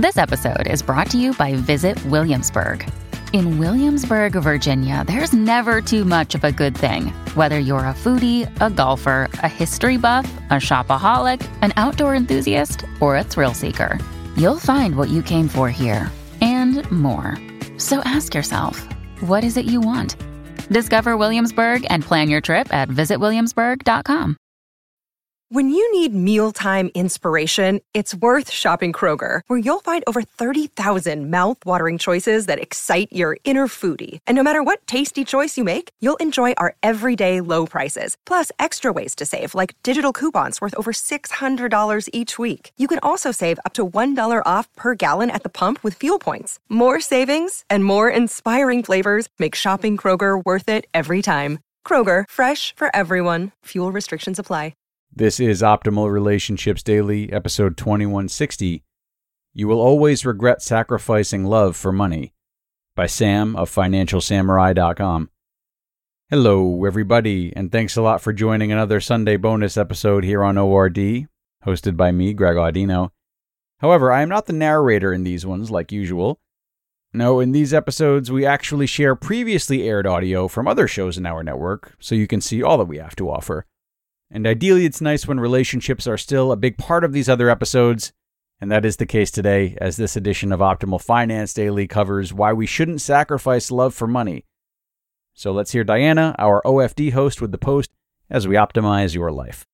This episode is brought to you by Visit Williamsburg. In Williamsburg, Virginia, there's never too much of a good thing. Whether you're a foodie, a golfer, a history buff, a shopaholic, an outdoor enthusiast, or a thrill seeker, you'll find what you came for here and more. So ask yourself, what is it you want? Discover Williamsburg and plan your trip at visitwilliamsburg.com. When you need mealtime inspiration, it's worth shopping Kroger, where you'll find over 30,000 mouth-watering choices that excite your inner foodie. And no matter what tasty choice you make, you'll enjoy our everyday low prices, plus extra ways to save, like digital coupons worth over $600 each week. You can also save up to $1 off per gallon at the pump with fuel points. More savings and more inspiring flavors make shopping Kroger worth it every time. Kroger, fresh for everyone. Fuel restrictions apply. This is Optimal Relationships Daily, episode 2160. You Will Always Regret Sacrificing Love for Money, by Sam of FinancialSamurai.com. Hello, everybody, and thanks a lot for joining another Sunday bonus episode here on ORD, hosted by me, Greg Audino. However, I am not the narrator in these ones, like usual. No, in these episodes, we actually share previously aired audio from other shows in our network, so you can see all that we have to offer. And ideally, it's nice when relationships are still a big part of these other episodes, and that is the case today, as this edition of Optimal Finance Daily covers why we shouldn't sacrifice love for money. So let's hear Diana, our OFD host, with the post as we optimize your life.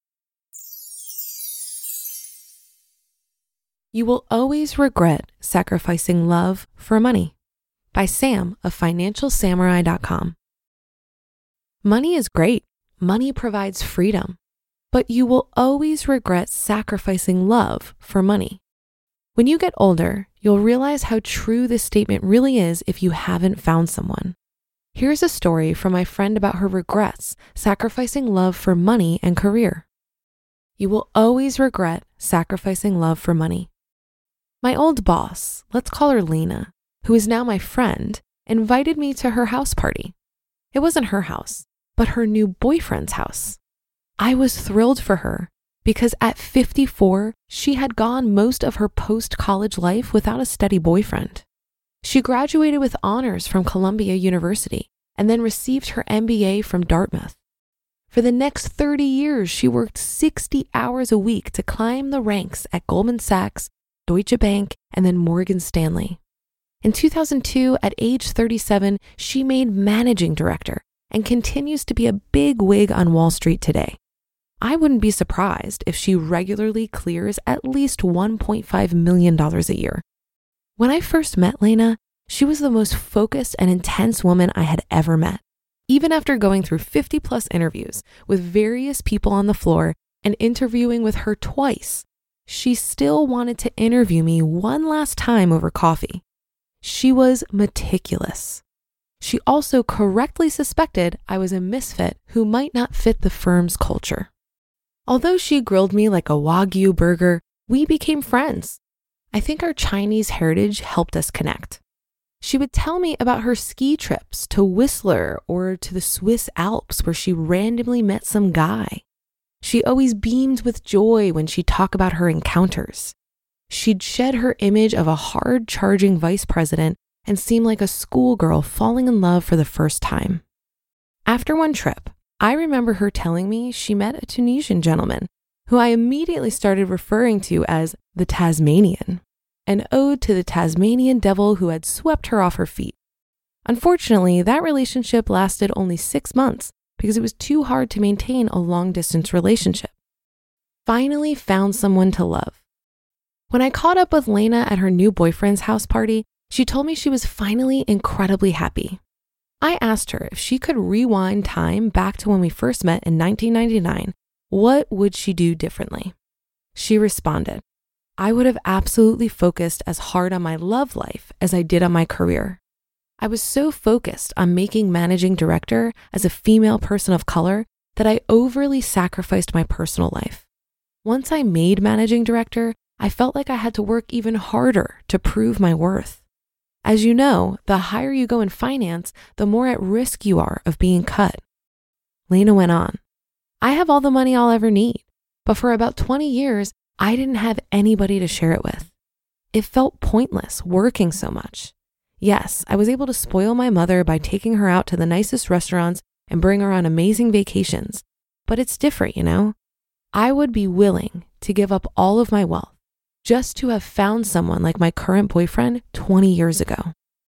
You Will Always Regret Sacrificing Love for Money, by Sam of FinancialSamurai.com. Money is great. Money provides freedom, but you will always regret sacrificing love for money. When you get older, you'll realize how true this statement really is if you haven't found someone. Here's a story from my friend about her regrets sacrificing love for money and career. You will always regret sacrificing love for money. My old boss, let's call her Lena, who is now my friend, invited me to her house party. It wasn't her house, but her new boyfriend's house. I was thrilled for her because at 54, she had gone most of her post-college life without a steady boyfriend. She graduated with honors from Columbia University and then received her MBA from Dartmouth. For the next 30 years, she worked 60 hours a week to climb the ranks at Goldman Sachs, Deutsche Bank, and then Morgan Stanley. In 2002, at age 37, she made managing director and continues to be a big wig on Wall Street today. I wouldn't be surprised if she regularly clears at least $1.5 million a year. When I first met Lena, she was the most focused and intense woman I had ever met. Even after going through 50+ interviews with various people on the floor and interviewing with her twice, she still wanted to interview me one last time over coffee. She was meticulous. She also correctly suspected I was a misfit who might not fit the firm's culture. Although she grilled me like a Wagyu burger, we became friends. I think our Chinese heritage helped us connect. She would tell me about her ski trips to Whistler or to the Swiss Alps where she randomly met some guy. She always beamed with joy when she'd talk about her encounters. She'd shed her image of a hard-charging vice president and seem like a schoolgirl falling in love for the first time. After one trip, I remember her telling me she met a Tunisian gentleman who I immediately started referring to as the Tasmanian, an ode to the Tasmanian devil who had swept her off her feet. Unfortunately, that relationship lasted only 6 months because it was too hard to maintain a long-distance relationship. Finally found someone to love. When I caught up with Lena at her new boyfriend's house party, she told me she was finally incredibly happy. I asked her if she could rewind time back to when we first met in 1999, what would she do differently? She responded, I would have absolutely focused as hard on my love life as I did on my career. I was so focused on making managing director as a female person of color that I overly sacrificed my personal life. Once I made managing director, I felt like I had to work even harder to prove my worth. As you know, the higher you go in finance, the more at risk you are of being cut. Lena went on, I have all the money I'll ever need, but for about 20 years, I didn't have anybody to share it with. It felt pointless working so much. Yes, I was able to spoil my mother by taking her out to the nicest restaurants and bring her on amazing vacations, but it's different, you know? I would be willing to give up all of my wealth just to have found someone like my current boyfriend 20 years ago.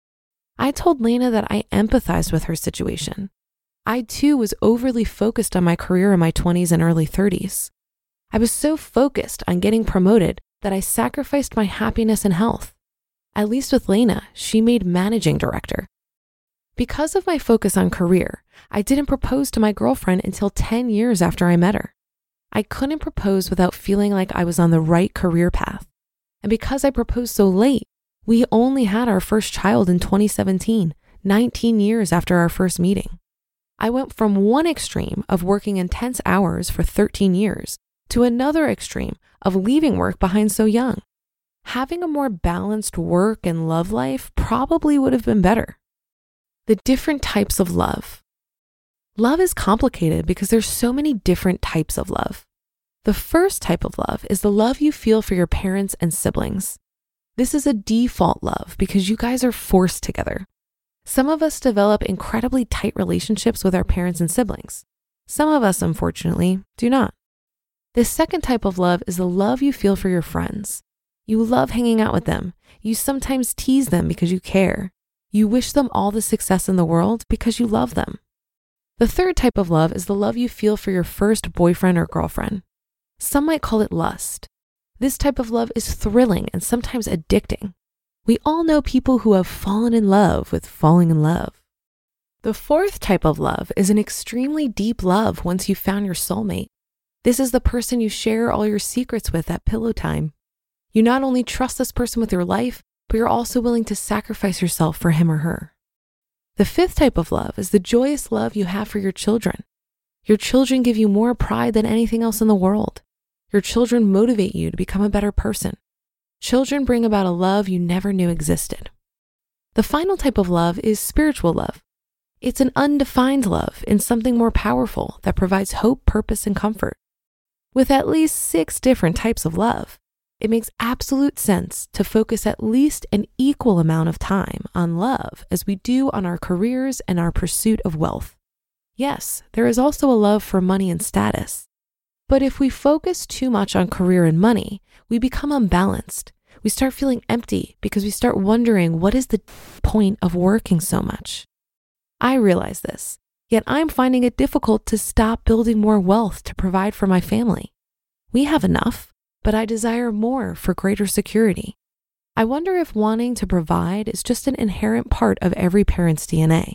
I told Lena that I empathized with her situation. I too was overly focused on my career in my 20s and early 30s. I was so focused on getting promoted that I sacrificed my happiness and health. At least with Lena, she made managing director. Because of my focus on career, I didn't propose to my girlfriend until 10 years after I met her. I couldn't propose without feeling like I was on the right career path. And because I proposed so late, we only had our first child in 2017, 19 years after our first meeting. I went from one extreme of working intense hours for 13 years to another extreme of leaving work behind so young. Having a more balanced work and love life probably would have been better. The different types of love. Love is complicated because there's so many different types of love. The first type of love is the love you feel for your parents and siblings. This is a default love because you guys are forced together. Some of us develop incredibly tight relationships with our parents and siblings. Some of us, unfortunately, do not. The second type of love is the love you feel for your friends. You love hanging out with them. You sometimes tease them because you care. You wish them all the success in the world because you love them. The third type of love is the love you feel for your first boyfriend or girlfriend. Some might call it lust. This type of love is thrilling and sometimes addicting. We all know people who have fallen in love with falling in love. The fourth type of love is an extremely deep love once you've found your soulmate. This is the person you share all your secrets with at pillow time. You not only trust this person with your life, but you're also willing to sacrifice yourself for him or her. The fifth type of love is the joyous love you have for your children. Your children give you more pride than anything else in the world. Your children motivate you to become a better person. Children bring about a love you never knew existed. The final type of love is spiritual love. It's an undefined love in something more powerful that provides hope, purpose, and comfort. With at least 6 different types of love, it makes absolute sense to focus at least an equal amount of time on love as we do on our careers and our pursuit of wealth. Yes, there is also a love for money and status. But if we focus too much on career and money, we become unbalanced. We start feeling empty because we start wondering, what is the point of working so much? I realize this, yet I'm finding it difficult to stop building more wealth to provide for my family. We have enough, but I desire more for greater security. I wonder if wanting to provide is just an inherent part of every parent's DNA.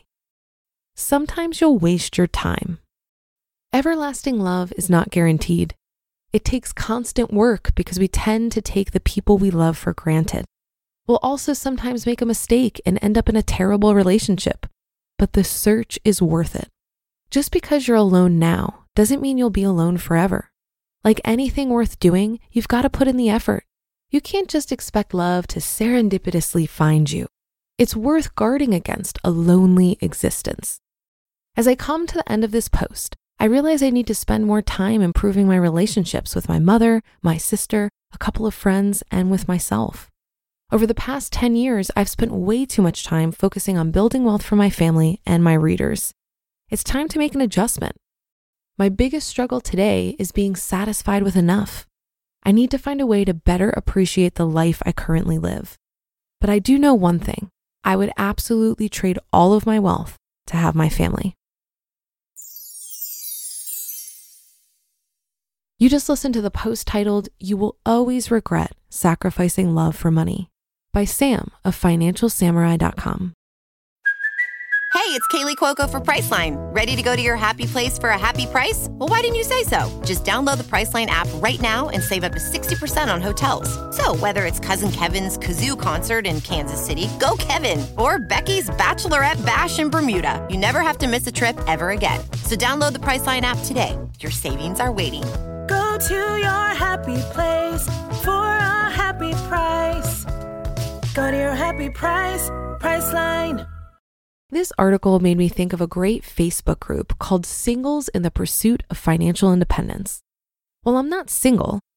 Sometimes you'll waste your time. Everlasting love is not guaranteed. It takes constant work because we tend to take the people we love for granted. We'll also sometimes make a mistake and end up in a terrible relationship, but the search is worth it. Just because you're alone now doesn't mean you'll be alone forever. Like anything worth doing, you've got to put in the effort. You can't just expect love to serendipitously find you. It's worth guarding against a lonely existence. As I come to the end of this post, I realize I need to spend more time improving my relationships with my mother, my sister, a couple of friends, and with myself. Over the past 10 years, I've spent way too much time focusing on building wealth for my family and my readers. It's time to make an adjustment. My biggest struggle today is being satisfied with enough. I need to find a way to better appreciate the life I currently live. But I do know one thing. I would absolutely trade all of my wealth to have my family. You just listened to the post titled, "You Will Always Regret Sacrificing Love for Money" by Sam of FinancialSamurai.com. Hey, it's Kaylee Cuoco for Priceline. Ready to go to your happy place for a happy price? Well, why didn't you say so? Just download the Priceline app right now and save up to 60% on hotels. So whether it's Cousin Kevin's Kazoo Concert in Kansas City, go Kevin, or Becky's Bachelorette Bash in Bermuda, you never have to miss a trip ever again. So download the Priceline app today. Your savings are waiting. Go to your happy place for a happy price. Go to your happy price, Priceline. This article made me think of a great Facebook group called Singles in the Pursuit of Financial Independence. While I'm not single,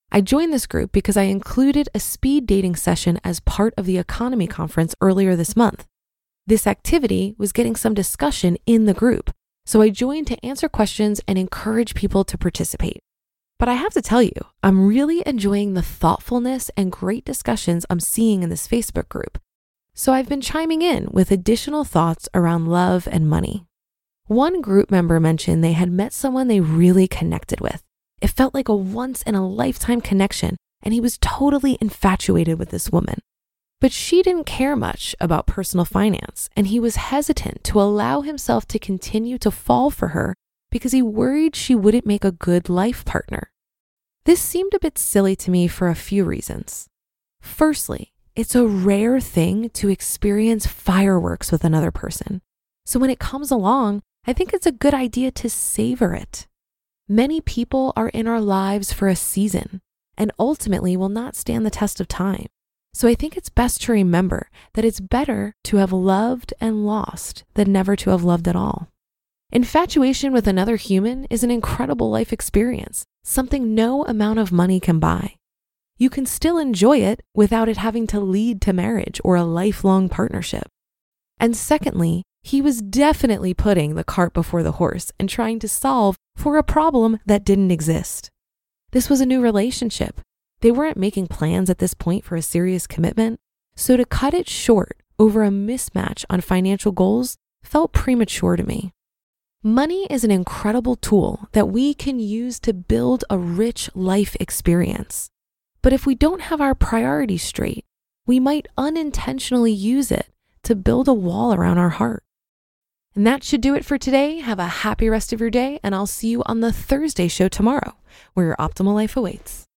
I joined this group because I included a speed dating session as part of the Economy Conference earlier this month. This activity was getting some discussion in the group, so I joined to answer questions and encourage people to participate. But I have to tell you, I'm really enjoying the thoughtfulness and great discussions I'm seeing in this Facebook group. So I've been chiming in with additional thoughts around love and money. One group member mentioned they had met someone they really connected with. It felt like a once-in-a-lifetime connection, and he was totally infatuated with this woman. But she didn't care much about personal finance, and he was hesitant to allow himself to continue to fall for her because he worried she wouldn't make a good life partner. This seemed a bit silly to me for a few reasons. Firstly, it's a rare thing to experience fireworks with another person. So when it comes along, I think it's a good idea to savor it. Many people are in our lives for a season and ultimately will not stand the test of time. So I think it's best to remember that it's better to have loved and lost than never to have loved at all. Infatuation with another human is an incredible life experience, something no amount of money can buy. You can still enjoy it without it having to lead to marriage or a lifelong partnership. And secondly, he was definitely putting the cart before the horse and trying to solve for a problem that didn't exist. This was a new relationship. They weren't making plans at this point for a serious commitment, so to cut it short over a mismatch on financial goals felt premature to me. Money is an incredible tool that we can use to build a rich life experience. But if we don't have our priorities straight, we might unintentionally use it to build a wall around our heart. And that should do it for today. Have a happy rest of your day, and I'll see you on the Thursday show tomorrow, where your optimal life awaits.